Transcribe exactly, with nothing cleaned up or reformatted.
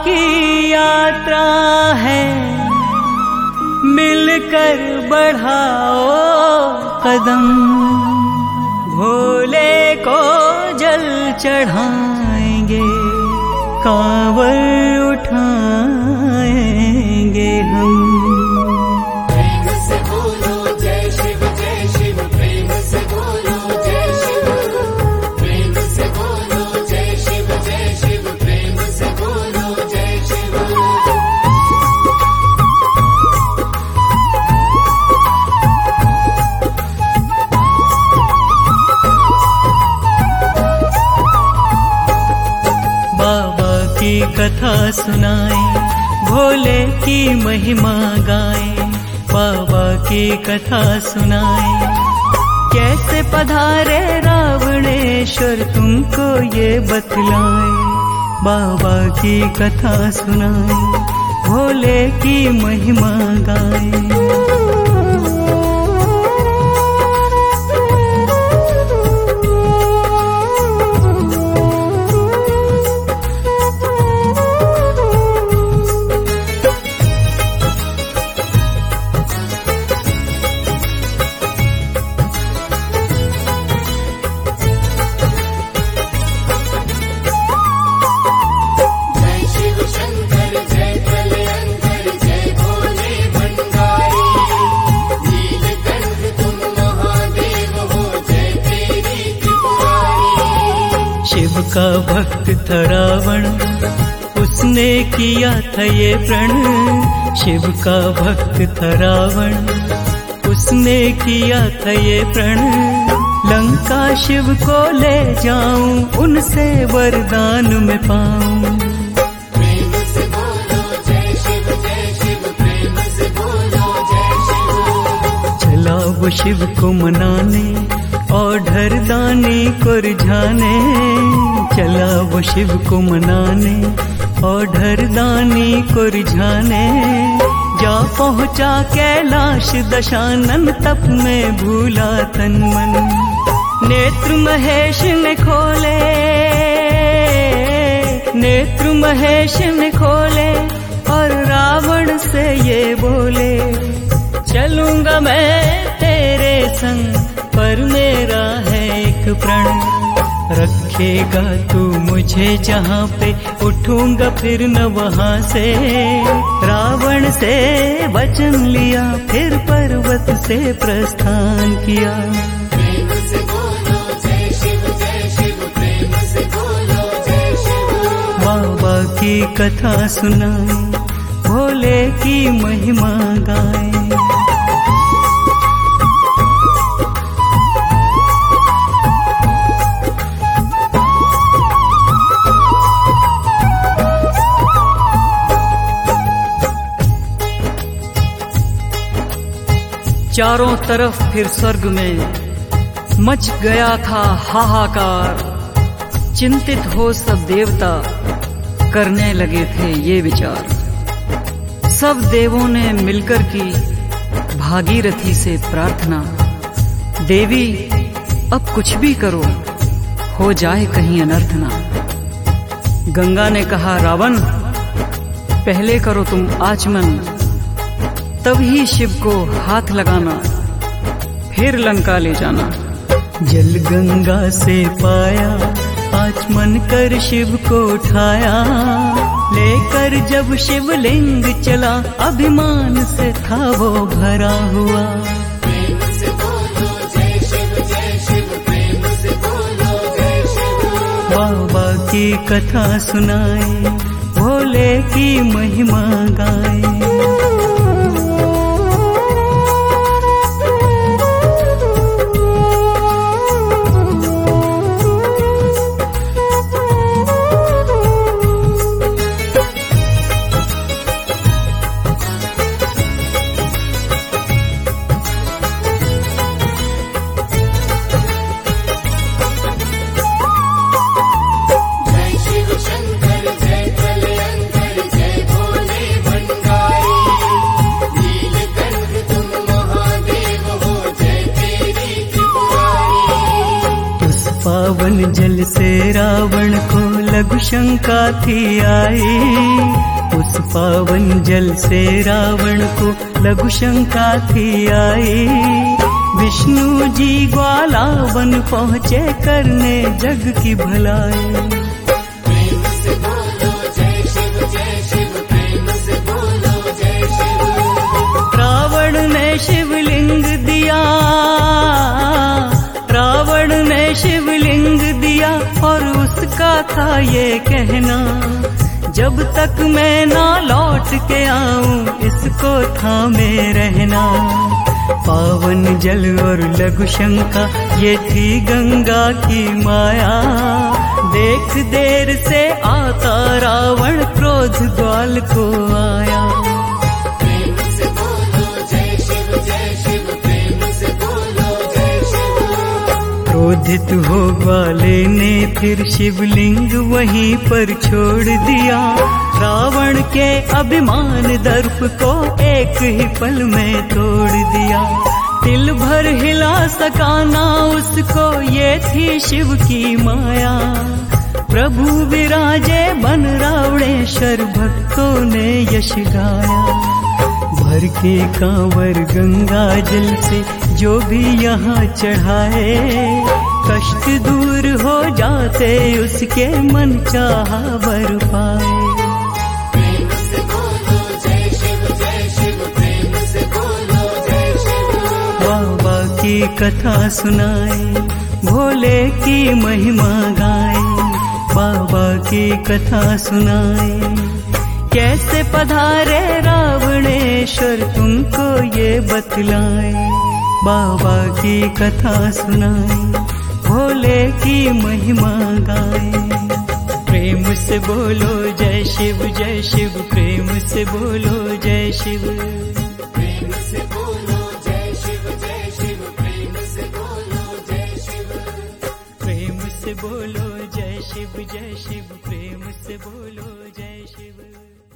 की यात्रा है, मिलकर बढ़ाओ कदम, भोले को जल चढ़ाएंगे, कांवर उठाएंगे हम। प्रेम से बोलो जय शिव जय शिव, प्रेम से बोलो जय शिव, प्रेम से बोलो जय शिव जय शिव, प्रेम से बोलो जय शिव। बाबा की कथा सुनाए, भोले की महिमा गाए, बाबा की कथा सुनाए। कैसे पधारे रावणेश्वर तुमको ये बतलाए, बाबा की कथा सुनाए, भोले की महिमा गाए। शिव का भक्त था रावण, उसने किया था ये प्रण। शिव का भक्त था रावण, उसने किया था ये प्रण। लंका शिव को ले जाऊं, उनसे वरदान में पाऊं। प्रेम से बोलो जय शिव जय शिव, प्रेम से बोलो जय शिव। चला वो शिव को मनाने और ढरदानी को रिझाने, चला वो शिव को मनाने और ढरदानी को रिझाने। जा पहुंचा कैलाश दशानन, तप में भूला तन मन। नेत्र महेश ने खोले, नेत्र महेश ने खोले और रावण से ये बोले, चलूंगा मैं तेरे संग पर मेरा है एक प्रण। रखेगा तू मुझे जहाँ पे, उठूंगा फिर न वहाँ से। रावण से वचन लिया, फिर पर्वत से प्रस्थान किया। प्रेम से बोलो जय शिव जय शिव, प्रेम से बोलो जय शिव। बाबा की कथा सुनाए, भोले की महिमा गाए। चारों तरफ फिर स्वर्ग में मच गया था हाहाकार। चिंतित हो सब देवता, करने लगे थे ये विचार। सब देवों ने मिलकर की भागीरथी से प्रार्थना, देवी अब कुछ भी करो, हो जाए कहीं अनर्थ ना। गंगा ने कहा, रावण पहले करो तुम आचमन, तभी शिव को हाथ लगाना, फिर लंका ले जाना। जल गंगा से पाया, आचमन कर शिव को उठाया। लेकर जब शिवलिंग चला, अभिमान से था वो भरा हुआ। प्रेम से बोलो जय शिव जय शिव, प्रेम से बोलो जय शिव। बाबा की कथा सुनाए, भोले की महिमा गाए। पावन जल से रावण को लघु शंका थी आई, उस पावन जल से रावण को लघु शंका थी आई। विष्णु जी ग्वाला वन पहुँचे करने जग की भलाई। प्रेम से बोलो जय शिव जय शिव, प्रेम से बोलो जय शिव। रावण ने शिवलिंग दिया, रावण ने शिवलिंग दिया और उसका था ये कहना, जब तक मैं ना लौट के आऊं इसको थामे रहना। पावन जल और लघु शंका ये थी गंगा की माया, देख देर से आता रावण क्रोध ग्वाल को आया। प्रेम से बोलो जय शिव जय शिव, प्रेम से बोलो जय शिव। क्रोधित हो ग्वाले ने फिर शिवलिंग वहीं पर छोड़ दिया, रावण के अभिमान दर्प को एक ही पल में तोड़ दिया। तिल भर हिला सका ना उसको ये थी शिव की माया, प्रभु विराजे बन रावणेश्वर भक्तों ने यश गाया। भर के कांवर गंगा जल से जो भी यहाँ चढ़ाए, कष्ट दूर हो जाते उसके मन चाहा वर पाए। प्रेम से बोलो जय शिव जय शिव, प्रेम से बोलो जय शिव। बाबा की कथा सुनाए, भोले की महिमा गाए, बाबा की कथा सुनाए। कैसे पधारे रावणेश्वर तुमको ये बतलाए, बाबा की कथा सुनाए, भोले की महिमा गाए। प्रेम से बोलो जय शिव जय शिव, प्रेम से बोलो जय शिव। प्रेम से बोलो जय शिव जय शिव, प्रेम से बोलो जय शिव। प्रेम से बोलो जय शिव जय शिव, प्रेम से बोलो जय शिव।